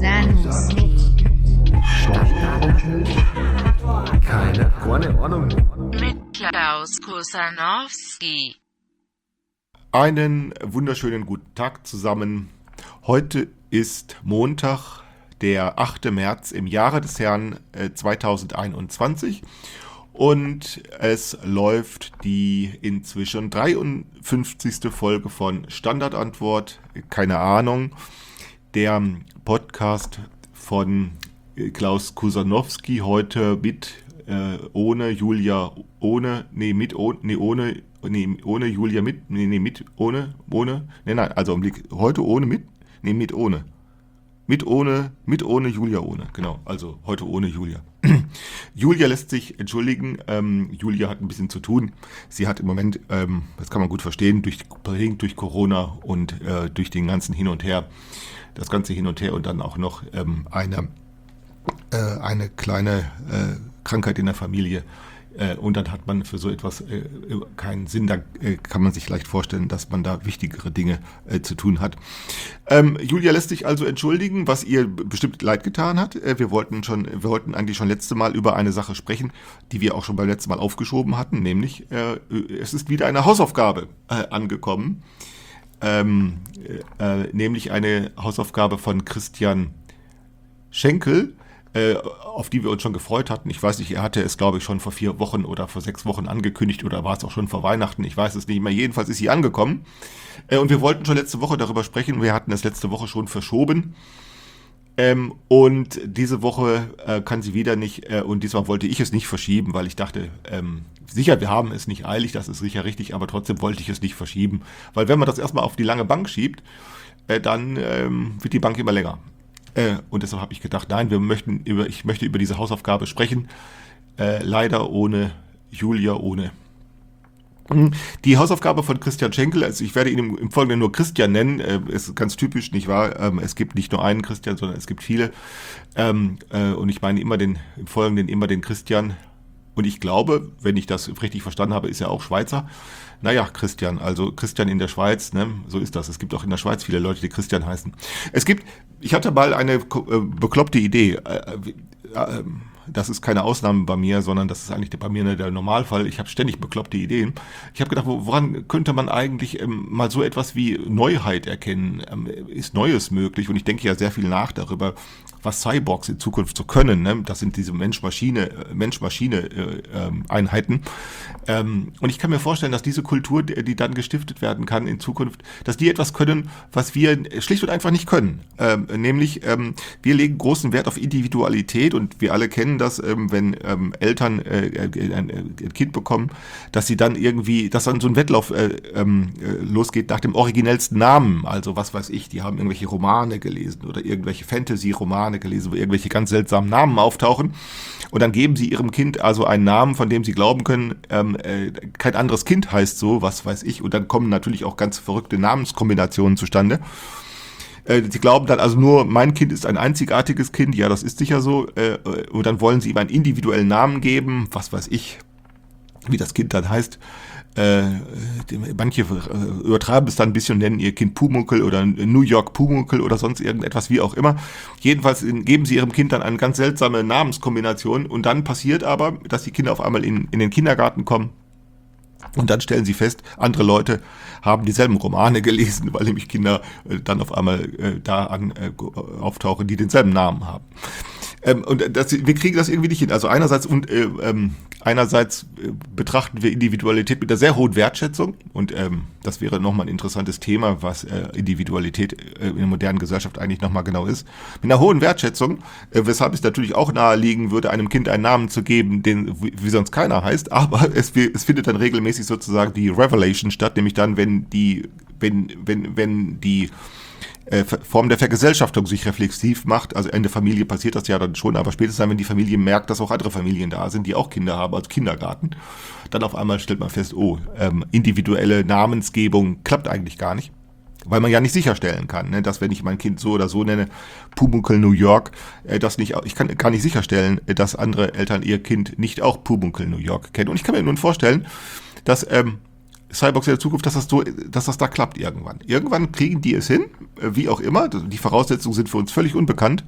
Zanussi. Keine Ahnung. Mit Klaus Kusanowski. Einen wunderschönen guten Tag zusammen. Heute ist Montag, der 8. März im Jahre des Herrn 2021 und es läuft die inzwischen 53. Folge von Standardantwort, keine Ahnung, der Podcast von Klaus Kusanowski, heute mit, ohne Julia, ohne Julia mit, also im Blick, heute ohne mit ohne Julia ohne, genau, also heute ohne Julia. Julia lässt sich entschuldigen, Julia hat ein bisschen zu tun, sie hat im Moment, das kann man gut verstehen, bedingt durch Corona und durch den ganzen Hin und Her, das ganze Hin und Her und dann auch noch eine kleine Krankheit in der Familie. Und dann hat man für so etwas keinen Sinn. Da kann man sich leicht vorstellen, dass man da wichtigere Dinge zu tun hat. Julia lässt sich also entschuldigen, was ihr bestimmt leid getan hat. Wir wollten eigentlich schon letzte Mal über eine Sache sprechen, die wir auch schon beim letzten Mal aufgeschoben hatten, nämlich es ist wieder eine Hausaufgabe angekommen. Nämlich eine Hausaufgabe von Christian Schenkel, auf die wir uns schon gefreut hatten. Ich weiß nicht, er hatte es, glaube ich, schon vor 4 Wochen oder vor 6 Wochen angekündigt oder war es auch schon vor Weihnachten. Ich weiß es nicht mehr. Jedenfalls ist sie angekommen. Und wir wollten schon letzte Woche darüber sprechen. Wir hatten es letzte Woche schon verschoben. Und diese Woche kann sie wieder nicht. Und diesmal wollte ich es nicht verschieben, weil ich dachte, sicher, wir haben es nicht eilig, das ist sicher richtig, aber trotzdem wollte ich es nicht verschieben. Weil wenn man das erstmal auf die lange Bank schiebt, dann wird die Bank immer länger. Und deshalb habe ich gedacht, nein, ich möchte über diese Hausaufgabe sprechen. Leider ohne Julia, ohne. Die Hausaufgabe von Christian Schenkel, also ich werde ihn im Folgenden nur Christian nennen, ist ganz typisch, nicht wahr? Es gibt nicht nur einen Christian, sondern es gibt viele. Und ich meine im Folgenden immer den Christian. Und ich glaube, wenn ich das richtig verstanden habe, ist er auch Schweizer. Naja, Christian, also Christian in der Schweiz, ne, so ist das. Es gibt auch in der Schweiz viele Leute, die Christian heißen. Ich hatte mal eine bekloppte Idee. Das ist keine Ausnahme bei mir, sondern das ist eigentlich bei mir der Normalfall. Ich habe ständig bekloppte Ideen. Ich habe gedacht, woran könnte man eigentlich mal so etwas wie Neuheit erkennen? Ist Neues möglich? Und ich denke ja sehr viel nach darüber, was Cyborgs in Zukunft so können. Ne? Das sind diese Mensch-Maschine-Einheiten. Und ich kann mir vorstellen, dass diese Kultur, die dann gestiftet werden kann in Zukunft, dass die etwas können, was wir schlicht und einfach nicht können. Nämlich, wir legen großen Wert auf Individualität und wir alle kennen das, wenn Eltern ein Kind bekommen, dass dann so ein Wettlauf losgeht nach dem originellsten Namen. Also was weiß ich, die haben irgendwelche Romane gelesen oder irgendwelche Fantasy-Romane gelesen, wo irgendwelche ganz seltsamen Namen auftauchen. Und dann geben sie ihrem Kind also einen Namen, von dem sie glauben können, kein anderes Kind heißt so, was weiß ich. Und dann kommen natürlich auch ganz verrückte Namenskombinationen zustande. Sie glauben dann also nur, mein Kind ist ein einzigartiges Kind, ja, das ist sicher so. Und dann wollen sie ihm einen individuellen Namen geben, was weiß ich, wie das Kind dann heißt. Manche übertreiben es dann ein bisschen und nennen ihr Kind Pumuckl oder New York Pumuckl oder sonst irgendetwas, wie auch immer. Jedenfalls geben sie ihrem Kind dann eine ganz seltsame Namenskombination und dann passiert aber, dass die Kinder auf einmal in den Kindergarten kommen und dann stellen sie fest, andere Leute haben dieselben Romane gelesen, weil nämlich Kinder dann auf einmal auftauchen, die denselben Namen haben. Und wir kriegen das irgendwie nicht hin. Also einerseits betrachten wir Individualität mit einer sehr hohen Wertschätzung und das wäre nochmal ein interessantes Thema, was Individualität in der modernen Gesellschaft eigentlich nochmal genau ist. Mit einer hohen Wertschätzung, weshalb es natürlich auch naheliegen würde, einem Kind einen Namen zu geben, den wie sonst keiner heißt, aber es findet dann regelmäßig sozusagen die Revelation statt, nämlich dann, wenn die Form der Vergesellschaftung sich reflexiv macht, also in der Familie passiert das ja dann schon, aber spätestens dann, wenn die Familie merkt, dass auch andere Familien da sind, die auch Kinder haben, also Kindergarten, dann auf einmal stellt man fest, individuelle Namensgebung klappt eigentlich gar nicht. Weil man ja nicht sicherstellen kann, ne, dass wenn ich mein Kind so oder so nenne, Pumuckl New York, ich kann nicht sicherstellen, dass andere Eltern ihr Kind nicht auch Pumuckl New York kennen. Und ich kann mir nun vorstellen, dass Cyborgs in der Zukunft, dass das da klappt irgendwann. Irgendwann kriegen die es hin, wie auch immer. Die Voraussetzungen sind für uns völlig unbekannt.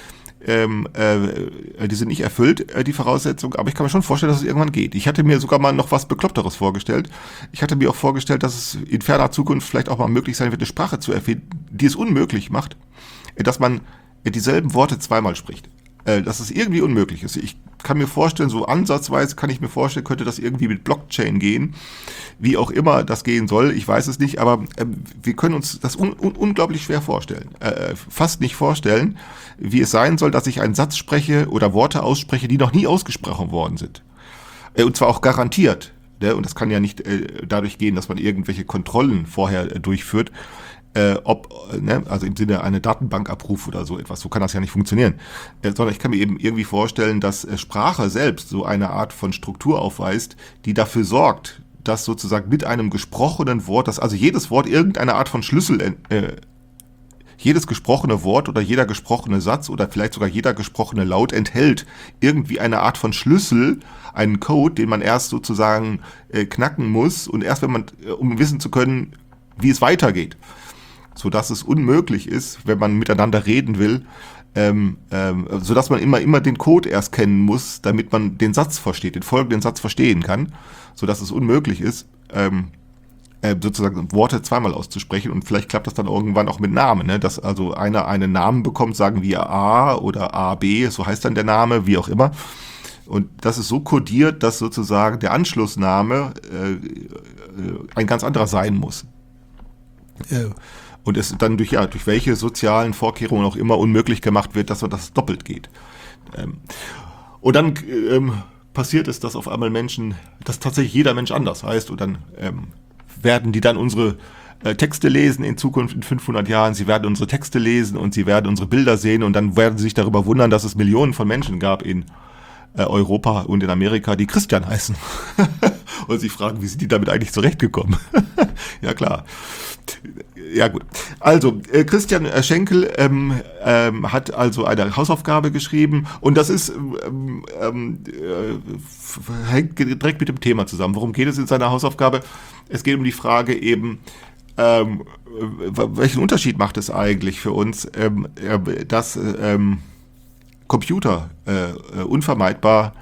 Die sind nicht erfüllt, die Voraussetzungen, aber ich kann mir schon vorstellen, dass es irgendwann geht. Ich hatte mir sogar mal noch was Bekloppteres vorgestellt. Ich hatte mir auch vorgestellt, dass es in ferner Zukunft vielleicht auch mal möglich sein wird, eine Sprache zu erfinden, die es unmöglich macht, dass man dieselben Worte zweimal spricht. Dass es irgendwie unmöglich ist. Ich kann mir vorstellen, so ansatzweise könnte das irgendwie mit Blockchain gehen, wie auch immer das gehen soll, ich weiß es nicht, aber wir können uns das unglaublich schwer vorstellen, fast nicht vorstellen, wie es sein soll, dass ich einen Satz spreche oder Worte ausspreche, die noch nie ausgesprochen worden sind. Und zwar auch garantiert. Und das kann ja nicht dadurch gehen, dass man irgendwelche Kontrollen vorher durchführt, also im Sinne einer Datenbankabruf oder so etwas, so kann das ja nicht funktionieren, sondern ich kann mir eben irgendwie vorstellen, dass Sprache selbst so eine Art von Struktur aufweist, die dafür sorgt, dass sozusagen mit einem gesprochenen Wort, dass also jedes Wort irgendeine Art von Schlüssel, jedes gesprochene Wort oder jeder gesprochene Satz oder vielleicht sogar jeder gesprochene Laut enthält irgendwie eine Art von Schlüssel, einen Code, den man erst sozusagen knacken muss und erst wenn man, um wissen zu können, wie es weitergeht. Sodass es unmöglich ist, wenn man miteinander reden will, sodass man immer den Code erst kennen muss, damit man den Satz versteht, den folgenden Satz verstehen kann, sodass es unmöglich ist, sozusagen Worte zweimal auszusprechen und vielleicht klappt das dann irgendwann auch mit Namen, ne? Dass also einer einen Namen bekommt, sagen wir A oder AB, so heißt dann der Name, wie auch immer. Und das ist so kodiert, dass sozusagen der Anschlussname ein ganz anderer sein muss. Und es dann durch welche sozialen Vorkehrungen auch immer unmöglich gemacht wird, dass das doppelt geht. Und dann passiert es, dass auf einmal dass tatsächlich jeder Mensch anders heißt und dann werden die dann unsere Texte lesen in Zukunft in 500 Jahren, sie werden unsere Texte lesen und sie werden unsere Bilder sehen und dann werden sie sich darüber wundern, dass es Millionen von Menschen gab in Europa und in Amerika, die Christian heißen. Und sie fragen, wie sind die damit eigentlich zurechtgekommen? Ja, klar. Ja, gut. Also, Christian Schenkel hat also eine Hausaufgabe geschrieben und das ist hängt direkt mit dem Thema zusammen. Worum geht es in seiner Hausaufgabe? Es geht um die Frage eben, welchen Unterschied macht es eigentlich für uns, dass Computer unvermeidbar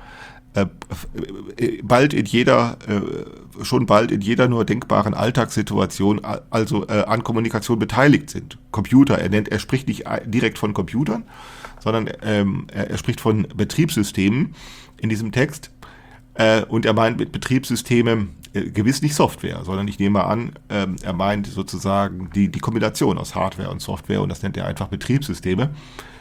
schon bald in jeder nur denkbaren Alltagssituation an Kommunikation beteiligt sind. Computer, er spricht nicht direkt von Computern, sondern er spricht von Betriebssystemen in diesem Text und er meint mit Betriebssysteme gewiss nicht Software, sondern ich nehme an, er meint sozusagen die Kombination aus Hardware und Software und das nennt er einfach Betriebssysteme.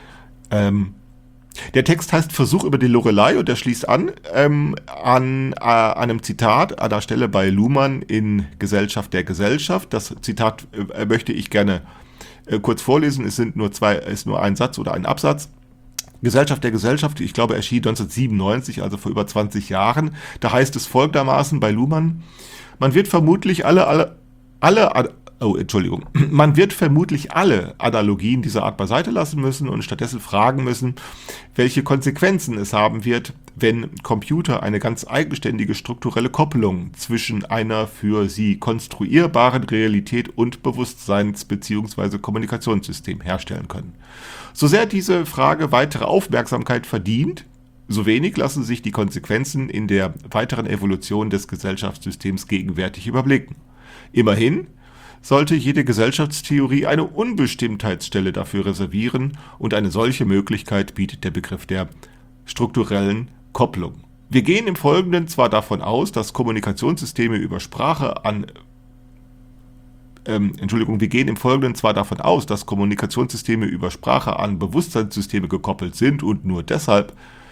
Der Text heißt Versuch über die Loreley und er schließt an einem Zitat an der Stelle bei Luhmann in Gesellschaft der Gesellschaft. Das Zitat möchte ich gerne kurz vorlesen. Es ist nur ein Satz oder ein Absatz. Gesellschaft der Gesellschaft, ich glaube, erschien 1997, also vor über 20 Jahren. Da heißt es folgendermaßen bei Luhmann: Man wird vermutlich Man wird vermutlich alle Analogien dieser Art beiseite lassen müssen und stattdessen fragen müssen, welche Konsequenzen es haben wird, wenn Computer eine ganz eigenständige strukturelle Kopplung zwischen einer für sie konstruierbaren Realität und Bewusstseins- bzw. Kommunikationssystem herstellen können. So sehr diese Frage weitere Aufmerksamkeit verdient, so wenig lassen sich die Konsequenzen in der weiteren Evolution des Gesellschaftssystems gegenwärtig überblicken. Immerhin sollte jede Gesellschaftstheorie eine Unbestimmtheitsstelle dafür reservieren und eine solche Möglichkeit bietet der Begriff der strukturellen Kopplung. Wir gehen im Folgenden zwar davon aus, dass Kommunikationssysteme über Sprache an Bewusstseinssysteme gekoppelt sind und nur deshalb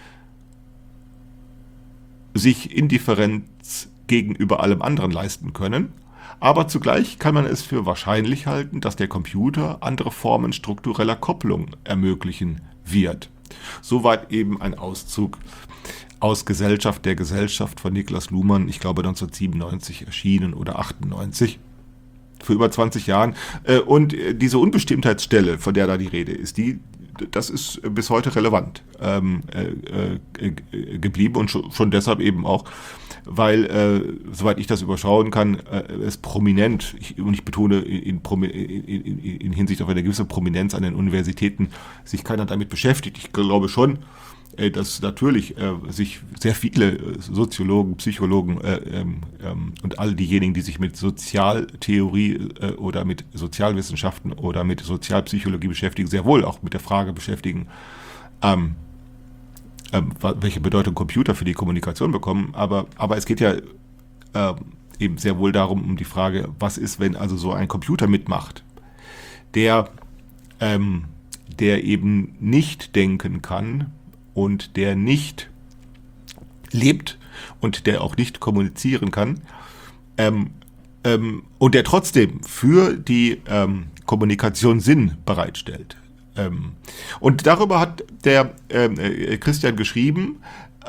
sich Indifferenz gegenüber allem anderen leisten können. Aber zugleich kann man es für wahrscheinlich halten, dass der Computer andere Formen struktureller Kopplung ermöglichen wird. Soweit eben ein Auszug aus Gesellschaft der Gesellschaft von Niklas Luhmann, ich glaube 1997 erschienen oder 98, vor über 20 Jahren. Und diese Unbestimmtheitsstelle, von der da die Rede ist, die das ist bis heute relevant geblieben und schon deshalb eben auch, weil, soweit ich das überschauen kann, es prominent, und ich betone in Hinsicht auf eine gewisse Prominenz an den Universitäten, sich keiner damit beschäftigt. Ich glaube schon, dass natürlich sich sehr viele Soziologen, Psychologen und all diejenigen, die sich mit Sozialtheorie oder mit Sozialwissenschaften oder mit Sozialpsychologie beschäftigen, sehr wohl auch mit der Frage beschäftigen, welche Bedeutung Computer für die Kommunikation bekommen. Aber es geht ja eben sehr wohl darum, um die Frage, was ist, wenn also so ein Computer mitmacht, der eben nicht denken kann, und der nicht lebt und der auch nicht kommunizieren kann und der trotzdem für die Kommunikation Sinn bereitstellt. Und darüber hat der Christian geschrieben.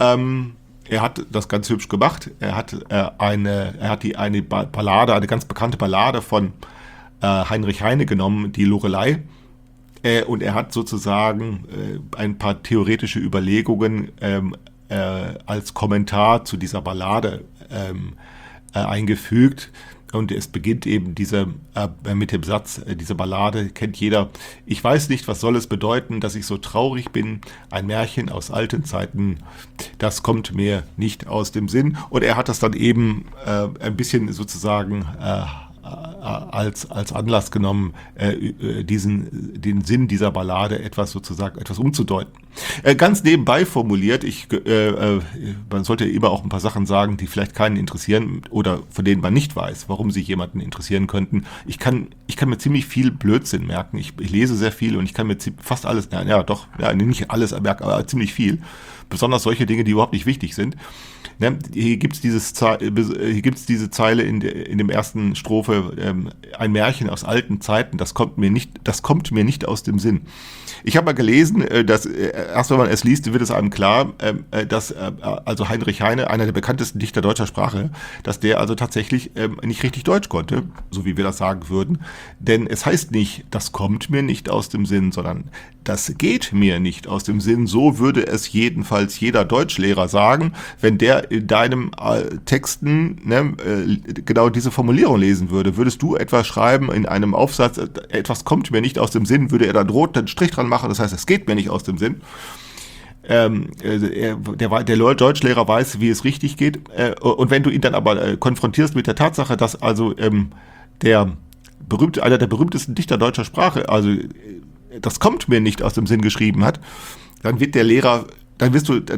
Er hat das ganz hübsch gemacht. Er hat eine Ballade, eine ganz bekannte Ballade von Heinrich Heine genommen, die Lorelei. Und er hat sozusagen ein paar theoretische Überlegungen als Kommentar zu dieser Ballade eingefügt. Und es beginnt eben mit dem Satz, diese Ballade kennt jeder. Ich weiß nicht, was soll es bedeuten, dass ich so traurig bin. Ein Märchen aus alten Zeiten, das kommt mir nicht aus dem Sinn. Und er hat das dann eben ein bisschen sozusagen als Anlass genommen, den Sinn dieser Ballade etwas umzudeuten. Ganz nebenbei formuliert, man sollte immer auch ein paar Sachen sagen, die vielleicht keinen interessieren oder von denen man nicht weiß, warum sie jemanden interessieren könnten. Ich kann mir ziemlich viel Blödsinn merken. Ich lese sehr viel und ich kann mir fast alles, nicht alles merken, aber ziemlich viel. Besonders solche Dinge, die überhaupt nicht wichtig sind. Hier gibt's diese Zeile in dem ersten Strophe, ein Märchen aus alten Zeiten, das kommt mir nicht aus dem Sinn. Ich habe mal gelesen, dass erst wenn man es liest, wird es einem klar, dass also Heinrich Heine, einer der bekanntesten Dichter deutscher Sprache, dass der also tatsächlich nicht richtig Deutsch konnte, so wie wir das sagen würden. Denn es heißt nicht, das kommt mir nicht aus dem Sinn, sondern das geht mir nicht aus dem Sinn. So würde es jedenfalls jeder Deutschlehrer sagen, wenn der in deinem Texten genau diese Formulierung lesen würde. Würdest du etwas schreiben in einem Aufsatz, etwas kommt mir nicht aus dem Sinn, würde er dann rot einen Strich dran machen, das heißt, es geht mir nicht aus dem Sinn. Der Deutschlehrer weiß, wie es richtig geht. Und wenn du ihn dann aber konfrontierst mit der Tatsache, dass also einer der berühmtesten Dichter deutscher Sprache, also das kommt mir nicht aus dem Sinn geschrieben hat, dann wird der Lehrer, wenn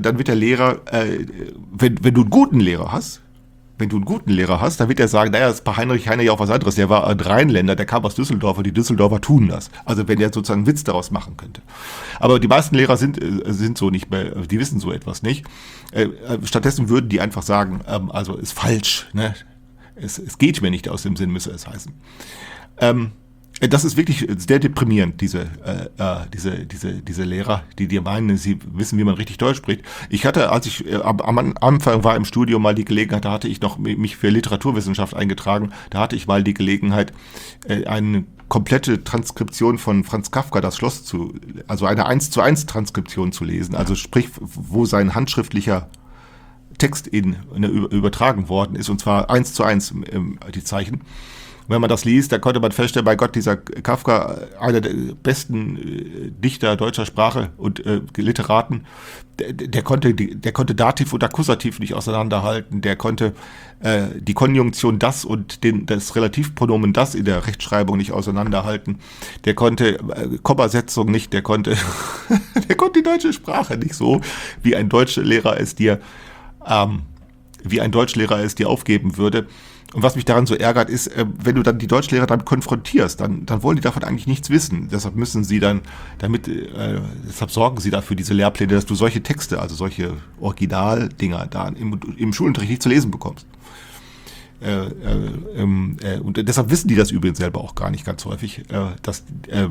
du einen guten Lehrer hast, dann wird er sagen, naja, das ist bei Heinrich Heine ja auch was anderes. Der war ein Rheinländer, der kam aus Düsseldorf und die Düsseldorfer tun das. Also wenn der sozusagen einen Witz daraus machen könnte. Aber die meisten Lehrer sind so nicht mehr, die wissen so etwas nicht. Stattdessen würden die einfach sagen, also ist falsch, ne? Es geht mir nicht aus dem Sinn, müsse es heißen. Das ist wirklich sehr deprimierend, diese Lehrer, die meinen, sie wissen, wie man richtig Deutsch spricht. Ich hatte, als ich am Anfang war im Studium mal die Gelegenheit, da hatte ich noch mich für Literaturwissenschaft eingetragen, da hatte ich mal die Gelegenheit, eine komplette Transkription von Franz Kafka, das Schloss also eine 1:1 Transkription zu lesen, also sprich, wo sein handschriftlicher Text übertragen worden ist, und zwar 1:1 die Zeichen. Wenn man das liest, da konnte man feststellen, bei Gott, dieser Kafka, einer der besten Dichter deutscher Sprache und Literaten, der konnte Dativ und Akkusativ nicht auseinanderhalten, der konnte die Konjunktion das und das Relativpronomen das in der Rechtschreibung nicht auseinanderhalten, der konnte Kommasetzung nicht, der konnte die deutsche Sprache nicht so, wie ein Deutschlehrer es dir aufgeben würde. Und was mich daran so ärgert, ist, wenn du dann die Deutschlehrer damit konfrontierst, dann wollen die davon eigentlich nichts wissen. Deshalb müssen sie dann deshalb sorgen sie dafür, diese Lehrpläne, dass du solche Texte, also solche Originaldinger da im Schulunterricht nicht zu lesen bekommst. Und deshalb wissen die das übrigens selber auch gar nicht ganz häufig, dass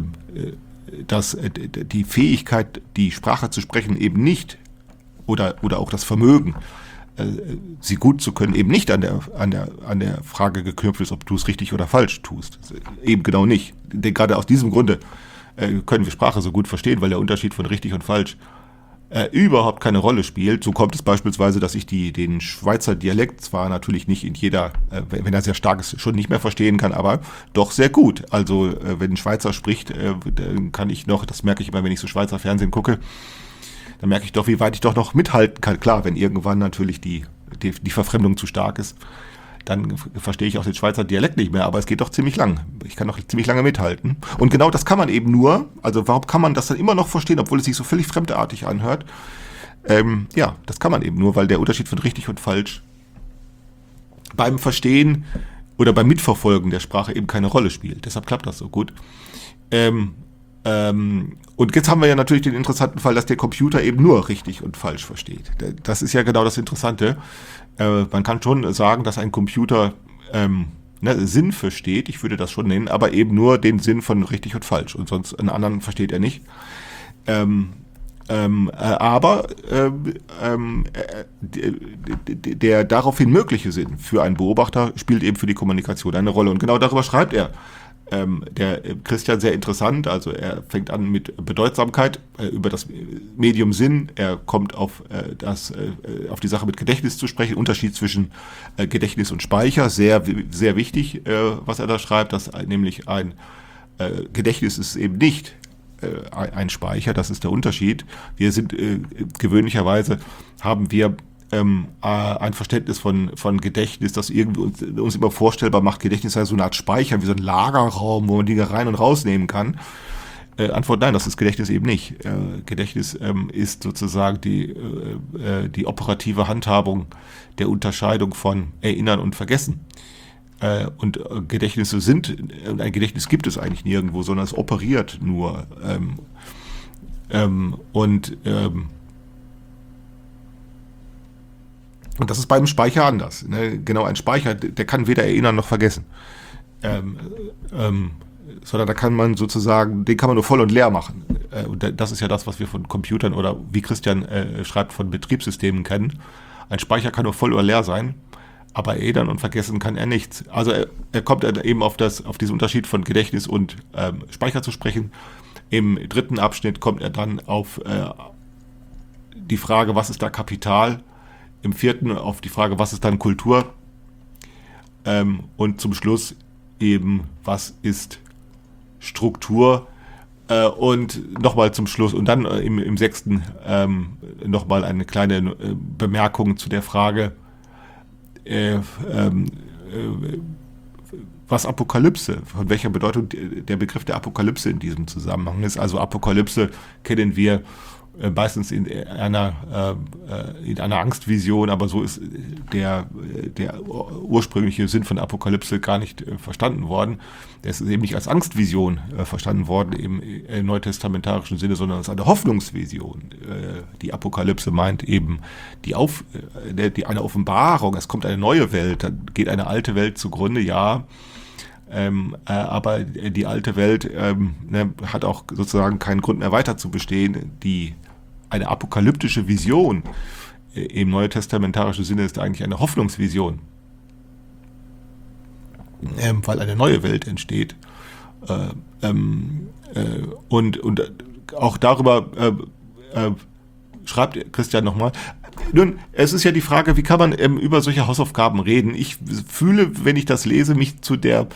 die Fähigkeit, die Sprache zu sprechen, eben nicht oder auch das Vermögen, sie gut zu können, eben nicht an der Frage geknüpft ist, ob du es richtig oder falsch tust. Eben genau nicht. Denn gerade aus diesem Grunde können wir Sprache so gut verstehen, weil der Unterschied von richtig und falsch überhaupt keine Rolle spielt. So kommt es beispielsweise, dass ich den Schweizer Dialekt zwar natürlich nicht in jeder, wenn er sehr stark ist, schon nicht mehr verstehen kann, aber doch sehr gut. Also wenn ein Schweizer spricht, dann kann ich noch, das merke ich immer, wenn ich so Schweizer Fernsehen gucke, dann merke ich doch, wie weit ich doch noch mithalten kann. Klar, wenn irgendwann natürlich die Verfremdung zu stark ist, dann verstehe ich auch den Schweizer Dialekt nicht mehr, aber es geht doch ziemlich lang. Ich kann noch ziemlich lange mithalten. Und genau das kann man eben nur, also warum kann man das dann immer noch verstehen, obwohl es sich so völlig fremdartig anhört? Ja, das kann man eben nur, weil der Unterschied von richtig und falsch beim Verstehen oder beim Mitverfolgen der Sprache eben keine Rolle spielt. Deshalb klappt das so gut. Und jetzt haben wir ja natürlich den interessanten Fall, dass der Computer eben nur richtig und falsch versteht. Das ist ja genau das Interessante. Man kann schon sagen, dass ein Computer Sinn versteht, ich würde das schon nennen, aber eben nur den Sinn von richtig und falsch und sonst einen anderen versteht er nicht. Der daraufhin mögliche Sinn für einen Beobachter spielt eben für die Kommunikation eine Rolle und genau darüber schreibt er. Der Christian sehr interessant, also er fängt an mit Bedeutsamkeit über das Medium Sinn, er kommt auf die Sache mit Gedächtnis zu sprechen, Unterschied zwischen Gedächtnis und Speicher, sehr, sehr wichtig, was er da schreibt, dass nämlich ein Gedächtnis ist eben nicht ein Speicher, das ist der Unterschied. Wir sind gewöhnlicherweise haben wir ein Verständnis von Gedächtnis, das irgendwie uns immer vorstellbar macht, Gedächtnis sei so eine Art Speicher, wie so ein Lagerraum, wo man Dinge rein und rausnehmen kann. Antwort nein, das ist Gedächtnis eben nicht. Gedächtnis ist sozusagen die operative Handhabung der Unterscheidung von Erinnern und Vergessen. Und Gedächtnisse ein Gedächtnis gibt es eigentlich nirgendwo, sondern es operiert nur. Und das ist beim Speicher anders. Ne? Genau, ein Speicher, der kann weder erinnern noch vergessen. Sondern da kann man sozusagen, den kann man nur voll und leer machen. Und das ist ja das, was wir von Computern oder wie Christian schreibt, von Betriebssystemen kennen. Ein Speicher kann nur voll oder leer sein, aber erinnern und vergessen kann er nichts. Also er kommt eben auf diesen Unterschied von Gedächtnis und Speicher zu sprechen. Im dritten Abschnitt kommt er dann auf die Frage, was ist da Kapital? Im vierten auf die Frage, was ist dann Kultur? Und zum Schluss eben, was ist Struktur? Und nochmal zum Schluss, und dann im sechsten nochmal eine kleine Bemerkung zu der Frage, was Apokalypse, von welcher Bedeutung der Begriff der Apokalypse in diesem Zusammenhang ist. Also Apokalypse kennen wir meistens in einer Angstvision, aber so ist der ursprüngliche Sinn von Apokalypse gar nicht verstanden worden. Der ist eben nicht als Angstvision verstanden worden im neutestamentarischen Sinne, sondern als eine Hoffnungsvision. Die Apokalypse meint eben eine Offenbarung, es kommt eine neue Welt, dann geht eine alte Welt zugrunde, ja. Aber die alte Welt hat auch sozusagen keinen Grund mehr weiter zu bestehen. Eine apokalyptische Vision im neutestamentarischen Sinne ist eigentlich eine Hoffnungsvision, weil eine neue Welt entsteht. Und auch darüber schreibt Christian nochmal. Nun, es ist ja die Frage, wie kann man über solche Hausaufgaben reden? Ich fühle, wenn ich das lese, mich zu der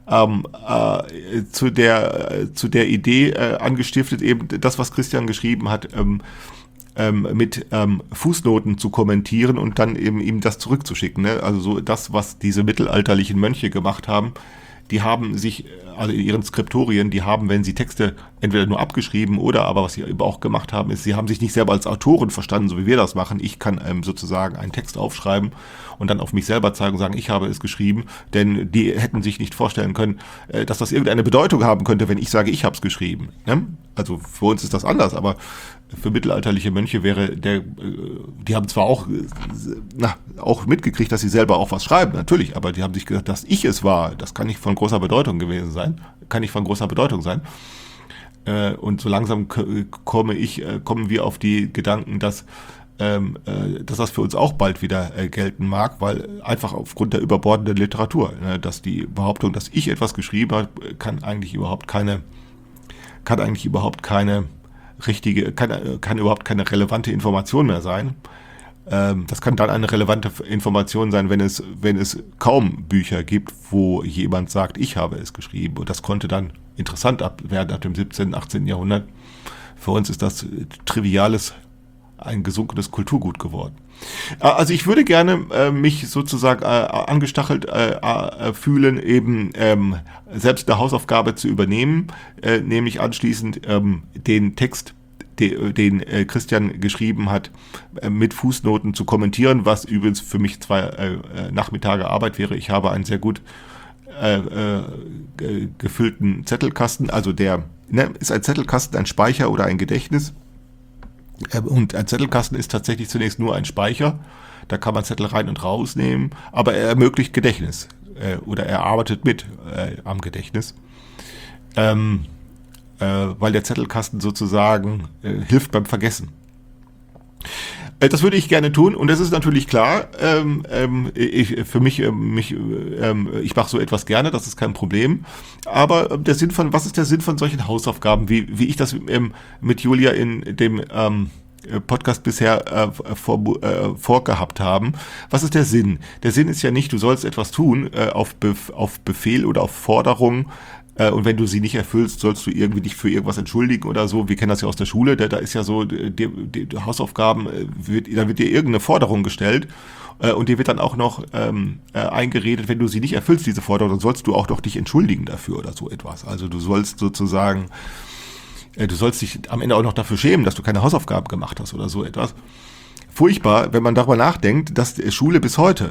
Idee angestiftet, eben das, was Christian geschrieben hat, mit Fußnoten zu kommentieren und dann eben ihm das zurückzuschicken. Ne? Also so das, was diese mittelalterlichen Mönche gemacht haben, die haben sich, also in ihren Skriptorien, die haben, wenn sie Texte entweder nur abgeschrieben oder aber was sie eben auch gemacht haben, ist, sie haben sich nicht selber als Autoren verstanden, so wie wir das machen. Ich kann sozusagen einen Text aufschreiben und dann auf mich selber zeigen und sagen, ich habe es geschrieben, denn die hätten sich nicht vorstellen können, dass das irgendeine Bedeutung haben könnte, wenn ich sage, ich habe es geschrieben. Ne? Also für uns ist das anders, aber für mittelalterliche Mönche die haben zwar auch mitgekriegt, dass sie selber auch was schreiben, natürlich, aber die haben sich gesagt, dass ich es war, das kann nicht von großer Bedeutung sein. Und so langsam kommen wir auf die Gedanken, dass das für uns auch bald wieder gelten mag, weil einfach aufgrund der überbordenden Literatur, dass die Behauptung, dass ich etwas geschrieben habe, kann eigentlich überhaupt keine kann eigentlich überhaupt kann überhaupt keine relevante Information mehr sein. Das kann dann eine relevante Information sein, wenn es kaum Bücher gibt, wo jemand sagt, ich habe es geschrieben. Und das konnte dann interessant werden ab dem 17., 18. Jahrhundert. Für uns ist das ein gesunkenes Kulturgut geworden. Also ich würde gerne mich sozusagen angestachelt fühlen, eben selbst eine Hausaufgabe zu übernehmen, nämlich anschließend den Text, den Christian geschrieben hat, mit Fußnoten zu kommentieren, was übrigens für mich 2 Nachmittage Arbeit wäre. Ich habe einen sehr gut gefüllten Zettelkasten, also ist ein Zettelkasten ein Speicher oder ein Gedächtnis? Und ein Zettelkasten ist tatsächlich zunächst nur ein Speicher, da kann man Zettel rein und rausnehmen, aber er ermöglicht Gedächtnis oder er arbeitet mit am Gedächtnis. Weil der Zettelkasten sozusagen hilft beim Vergessen. Das würde ich gerne tun und das ist natürlich klar, ich mache so etwas gerne, das ist kein Problem, aber was ist der Sinn von solchen Hausaufgaben, wie ich das mit Julia in dem Podcast bisher vorgehabt haben? Was ist der Sinn? Der Sinn ist ja nicht, du sollst etwas tun auf Befehl oder auf Forderung. Und wenn du sie nicht erfüllst, sollst du irgendwie dich für irgendwas entschuldigen oder so. Wir kennen das ja aus der Schule, da ist ja so, die Hausaufgaben, da wird dir irgendeine Forderung gestellt und dir wird dann auch noch eingeredet, wenn du sie nicht erfüllst, diese Forderung, dann sollst du auch doch dich entschuldigen dafür oder so etwas. Also du sollst sozusagen, du sollst dich am Ende auch noch dafür schämen, dass du keine Hausaufgaben gemacht hast oder so etwas. Furchtbar, wenn man darüber nachdenkt, dass Schule bis heute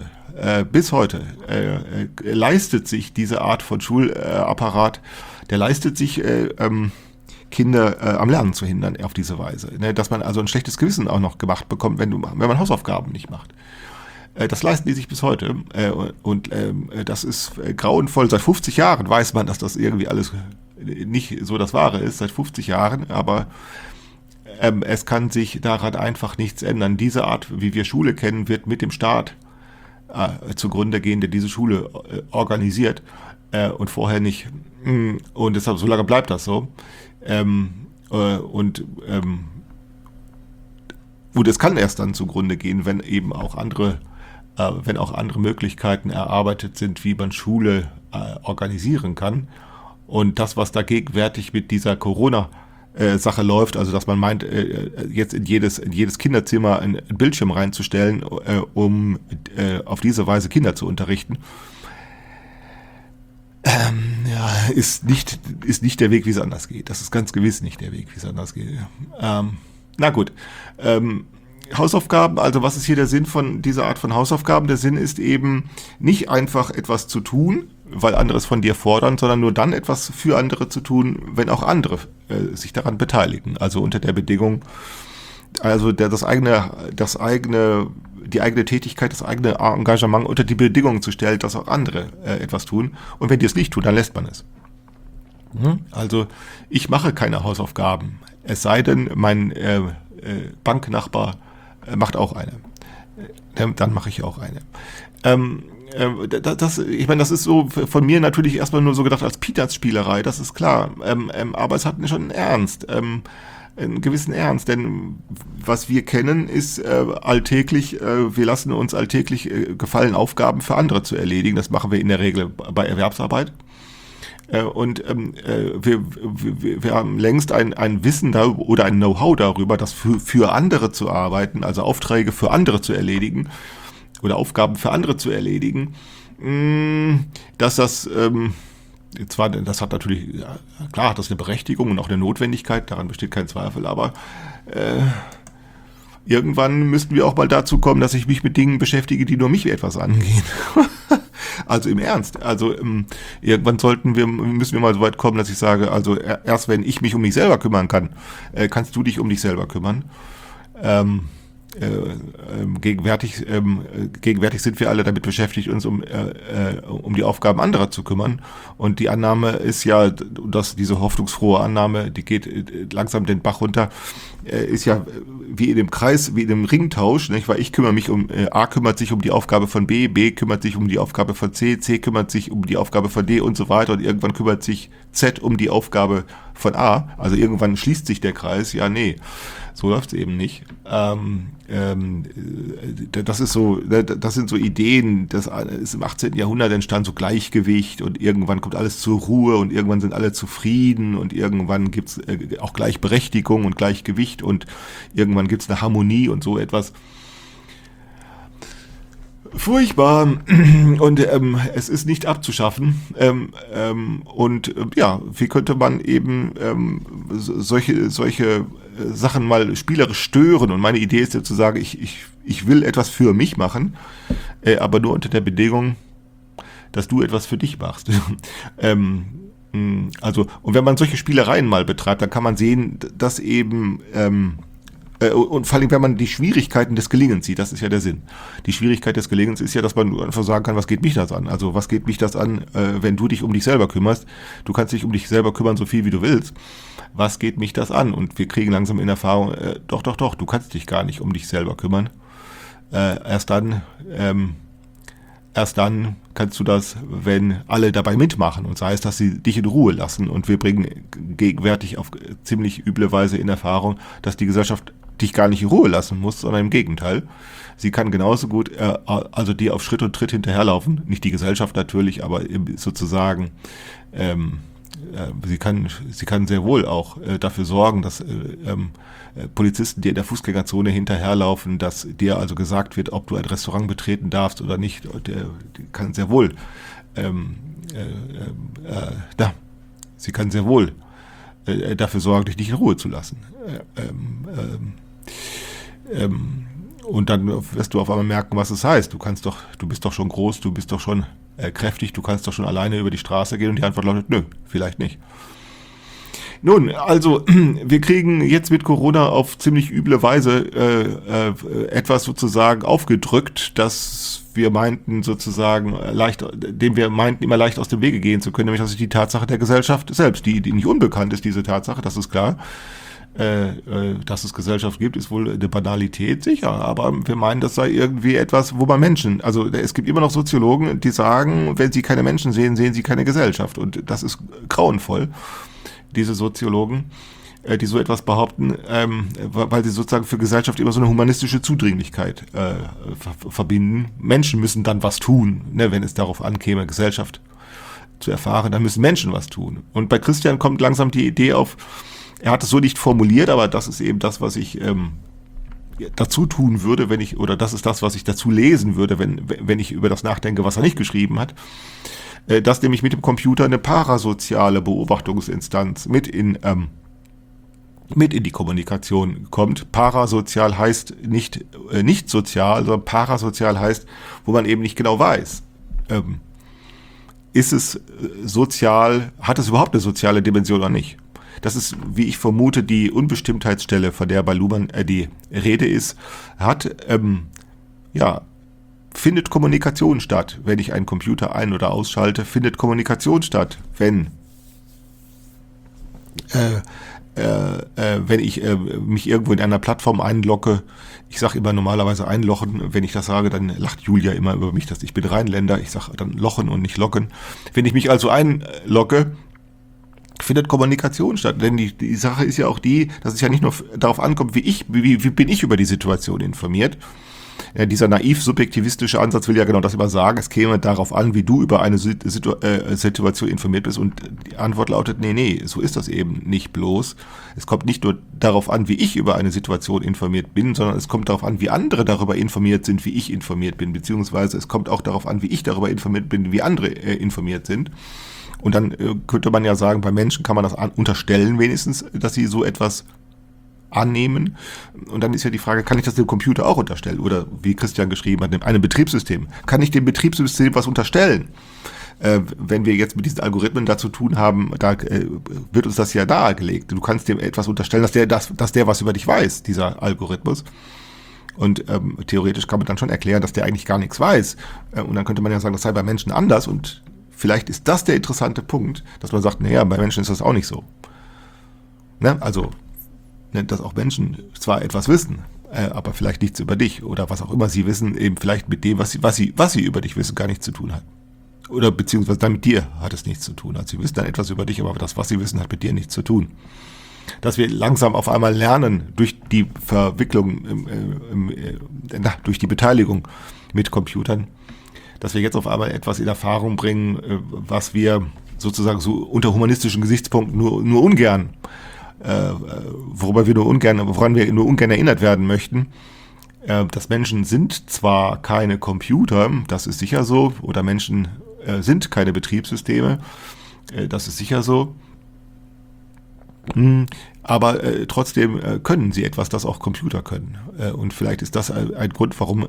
leistet sich diese Art von Schulapparat, der leistet sich Kinder am Lernen zu hindern auf diese Weise. Ne? Dass man also ein schlechtes Gewissen auch noch gemacht bekommt, wenn man Hausaufgaben nicht macht. Das leisten die sich bis heute und das ist grauenvoll. Seit 50 Jahren weiß man, dass das irgendwie alles nicht so das Wahre ist, seit 50 Jahren, aber es kann sich daran einfach nichts ändern. Diese Art, wie wir Schule kennen, wird mit dem Staat zugrunde gehen, der diese Schule organisiert und vorher nicht. Und deshalb, solange bleibt das so. Und es kann erst dann zugrunde gehen, wenn eben auch andere Möglichkeiten erarbeitet sind, wie man Schule organisieren kann. Und das, was da gegenwärtig mit dieser Corona-Sache läuft, also dass man meint, jetzt in jedes Kinderzimmer einen Bildschirm reinzustellen, um auf diese Weise Kinder zu unterrichten, ist nicht der Weg, wie es anders geht. Das ist ganz gewiss nicht der Weg, wie es anders geht. Na gut. Hausaufgaben, also was ist hier der Sinn von dieser Art von Hausaufgaben? Der Sinn ist eben nicht einfach etwas zu tun, weil andere es von dir fordern, sondern nur dann etwas für andere zu tun, wenn auch andere sich daran beteiligen. Also unter der Bedingung, also die eigene Tätigkeit, das eigene Engagement unter die Bedingungen zu stellen, dass auch andere etwas tun. Und wenn die es nicht tun, dann lässt man es. Also ich mache keine Hausaufgaben. Es sei denn, mein Banknachbar macht auch eine. Dann mache ich auch eine. Ich meine, das ist so von mir natürlich erstmal nur so gedacht als Peanuts-Spielerei, das ist klar. Aber es hat schon einen Ernst, einen gewissen Ernst, denn was wir kennen ist alltäglich, wir lassen uns alltäglich gefallen, Aufgaben für andere zu erledigen. Das machen wir in der Regel bei Erwerbsarbeit. Und wir haben längst ein Wissen darüber oder ein Know-how darüber, dass für andere zu arbeiten, also Aufträge für andere zu erledigen oder Aufgaben für andere zu erledigen, dass das das hat natürlich, klar hat das eine Berechtigung und auch eine Notwendigkeit, daran besteht kein Zweifel, aber irgendwann müssten wir auch mal dazu kommen, dass ich mich mit Dingen beschäftige, die nur mich etwas angehen. Also im Ernst. Also irgendwann müssen wir mal so weit kommen, dass ich sage, also erst wenn ich mich um mich selber kümmern kann, kannst du dich um dich selber kümmern. Gegenwärtig sind wir alle damit beschäftigt, uns um die Aufgaben anderer zu kümmern. Und die Annahme ist ja, diese hoffnungsfrohe Annahme, die geht langsam den Bach runter, ist ja wie in dem Kreis, wie in dem Ringtausch, nicht? Weil ich kümmere mich A kümmert sich um die Aufgabe von B kümmert sich um die Aufgabe von C kümmert sich um die Aufgabe von D und so weiter und irgendwann kümmert sich Z um die Aufgabe von A. Also irgendwann schließt sich der Kreis. Ja, nee, so läuft's eben nicht. Das ist so, das sind so Ideen, das ist im 18. Jahrhundert entstand so Gleichgewicht und irgendwann kommt alles zur Ruhe und irgendwann sind alle zufrieden und irgendwann gibt's auch Gleichberechtigung und Gleichgewicht und irgendwann gibt's eine Harmonie und so etwas. Furchtbar und es ist nicht abzuschaffen ja, wie könnte man eben solche Sachen mal spielerisch stören und meine Idee ist ja zu sagen, ich will etwas für mich machen, aber nur unter der Bedingung, dass du etwas für dich machst. Also, und wenn man solche Spielereien mal betreibt, dann kann man sehen, dass eben und vor allem, wenn man die Schwierigkeiten des Gelingens sieht, das ist ja der Sinn. Die Schwierigkeit des Gelingens ist ja, dass man einfach sagen kann, was geht mich das an? Also was geht mich das an, wenn du dich um dich selber kümmerst? Du kannst dich um dich selber kümmern, so viel wie du willst. Was geht mich das an? Und wir kriegen langsam in Erfahrung, doch, du kannst dich gar nicht um dich selber kümmern. Erst dann kannst du das, wenn alle dabei mitmachen und sei es, dass sie dich in Ruhe lassen. Und wir bringen gegenwärtig auf ziemlich üble Weise in Erfahrung, dass die Gesellschaft dich gar nicht in Ruhe lassen muss, sondern im Gegenteil. Sie kann genauso gut, also dir auf Schritt und Tritt hinterherlaufen. Nicht die Gesellschaft natürlich, aber sozusagen, sie kann sehr wohl auch dafür sorgen, dass Polizisten dir in der Fußgängerzone hinterherlaufen, dass dir also gesagt wird, ob du ein Restaurant betreten darfst oder nicht. Und die kann sehr wohl, sie kann sehr wohl dafür sorgen, dich nicht in Ruhe zu lassen. Und dann wirst du auf einmal merken, was es heißt. Du bist doch schon groß, du bist doch schon kräftig, du kannst doch schon alleine über die Straße gehen und die Antwort lautet, nö, vielleicht nicht. Nun, also wir kriegen jetzt mit Corona auf ziemlich üble Weise etwas sozusagen aufgedrückt, dass wir meinten sozusagen dem wir meinten immer leicht aus dem Wege gehen zu können, nämlich das ist die Tatsache der Gesellschaft selbst, die nicht unbekannt ist, diese Tatsache, das ist klar. Dass es Gesellschaft gibt, ist wohl eine Banalität, sicher, aber wir meinen, das sei irgendwie etwas, wo man Menschen, also es gibt immer noch Soziologen, die sagen, wenn sie keine Menschen sehen, sehen sie keine Gesellschaft und das ist grauenvoll, diese Soziologen, die so etwas behaupten, weil sie sozusagen für Gesellschaft immer so eine humanistische Zudringlichkeit verbinden. Menschen müssen dann was tun, ne, wenn es darauf ankäme, Gesellschaft zu erfahren, dann müssen Menschen was tun. Und bei Christian kommt langsam die Idee auf, er hat es so nicht formuliert, aber das ist eben das, was ich dazu tun würde, oder das ist das, was ich dazu lesen würde, wenn ich über das nachdenke, was er nicht geschrieben hat, dass nämlich mit dem Computer eine parasoziale Beobachtungsinstanz mit in die Kommunikation kommt. Parasozial heißt nicht sozial, sondern parasozial heißt, wo man eben nicht genau weiß, ist es sozial, hat es überhaupt eine soziale Dimension oder nicht? Das ist, wie ich vermute, die Unbestimmtheitsstelle, von der bei Luhmann die Rede ist, findet Kommunikation statt. Wenn ich einen Computer ein- oder ausschalte, findet Kommunikation statt. Wenn ich mich irgendwo in einer Plattform einlogge, ich sage immer normalerweise einlochen, wenn ich das sage, dann lacht Julia immer über mich, dass ich bin Rheinländer, ich sage dann lochen und nicht locken. Wenn ich mich also einlogge, findet Kommunikation statt, denn die Sache ist ja auch die, dass es ja nicht nur darauf ankommt, wie bin ich über die Situation informiert. Dieser naiv-subjektivistische Ansatz will ja genau das immer sagen, es käme darauf an, wie du über eine Situation informiert bist und die Antwort lautet, nee, so ist das eben nicht bloß. Es kommt nicht nur darauf an, wie ich über eine Situation informiert bin, sondern es kommt darauf an, wie andere darüber informiert sind, wie ich informiert bin, beziehungsweise es kommt auch darauf an, wie ich darüber informiert bin, wie andere informiert sind. Und dann könnte man ja sagen, bei Menschen kann man das unterstellen wenigstens, dass sie so etwas annehmen. Und dann ist ja die Frage, kann ich das dem Computer auch unterstellen? Oder wie Christian geschrieben hat, einem Betriebssystem. Kann ich dem Betriebssystem was unterstellen? Wenn wir jetzt mit diesen Algorithmen da zu tun haben, da wird uns das ja nahegelegt. Du kannst dem etwas unterstellen, dass der was über dich weiß, dieser Algorithmus. Und theoretisch kann man dann schon erklären, dass der eigentlich gar nichts weiß. Und dann könnte man ja sagen, das sei bei Menschen anders. Und vielleicht ist das der interessante Punkt, dass man sagt, naja, bei Menschen ist das auch nicht so. Ne? Also, dass auch Menschen zwar etwas wissen, aber vielleicht nichts über dich oder was auch immer sie wissen, eben vielleicht mit dem, was sie über dich wissen, gar nichts zu tun hat. Oder beziehungsweise dann mit dir hat es nichts zu tun. Also sie wissen dann etwas über dich, aber das, was sie wissen, hat mit dir nichts zu tun. Dass wir langsam auf einmal lernen, durch die Verwicklung, durch die Beteiligung mit Computern, dass wir jetzt auf einmal etwas in Erfahrung bringen, was wir sozusagen so unter humanistischen Gesichtspunkten nur ungern, woran wir nur ungern erinnert werden möchten. Dass Menschen sind zwar keine Computer, das ist sicher so, oder Menschen sind keine Betriebssysteme, das ist sicher so, aber trotzdem können sie etwas, das auch Computer können. Und vielleicht ist das ein Grund, warum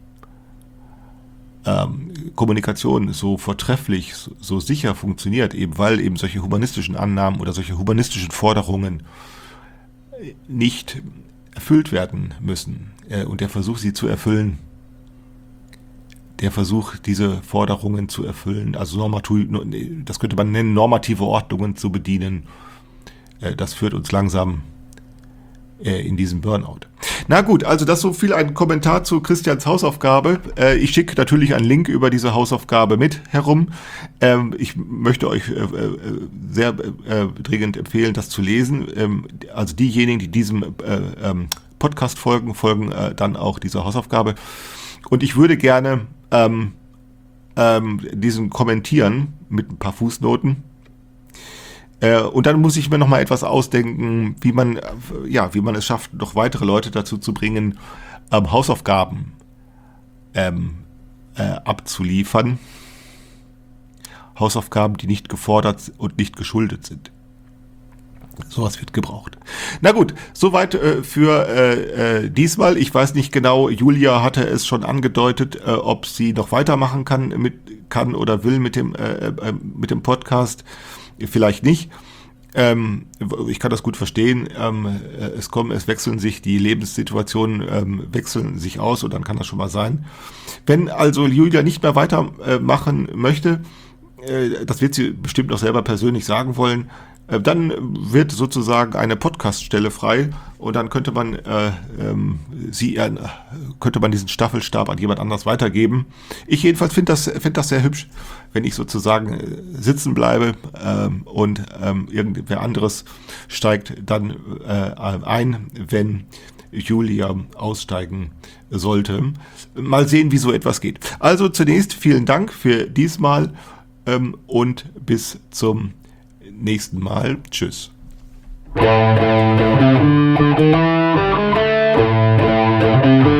Kommunikation so vortrefflich, so sicher funktioniert, eben weil eben solche humanistischen Annahmen oder solche humanistischen Forderungen nicht erfüllt werden müssen. Und der Versuch, sie zu erfüllen, der Versuch, diese Forderungen zu erfüllen, also das könnte man nennen, normative Ordnungen zu bedienen, das führt uns langsam in diesem Burnout. Na gut, also das so viel ein Kommentar zu Christians Hausaufgabe. Ich schicke natürlich einen Link über diese Hausaufgabe mit herum. Ich möchte euch sehr dringend empfehlen, das zu lesen. Also diejenigen, die diesem Podcast folgen dann auch dieser Hausaufgabe. Und ich würde gerne diesen kommentieren mit ein paar Fußnoten. Und dann muss ich mir noch mal etwas ausdenken, wie man es schafft, noch weitere Leute dazu zu bringen, Hausaufgaben abzuliefern. Hausaufgaben, die nicht gefordert und nicht geschuldet sind. Sowas wird gebraucht. Na gut, soweit für diesmal. Ich weiß nicht genau, Julia hatte es schon angedeutet, ob sie noch weitermachen kann oder will mit dem Podcast. Vielleicht nicht. Ich kann das gut verstehen. Es wechseln sich die Lebenssituationen, wechseln sich aus und dann kann das schon mal sein. Wenn also Julia nicht mehr weitermachen möchte, das wird sie bestimmt noch selber persönlich sagen wollen, dann wird sozusagen eine Podcast-Stelle frei und dann könnte man diesen Staffelstab an jemand anders weitergeben. Ich jedenfalls finde das sehr hübsch, wenn ich sozusagen sitzen bleibe und irgendwer anderes steigt dann ein, wenn Julia aussteigen sollte. Mal sehen, wie so etwas geht. Also zunächst vielen Dank für diesmal und bis zum nächsten Mal. Tschüss. Thank you.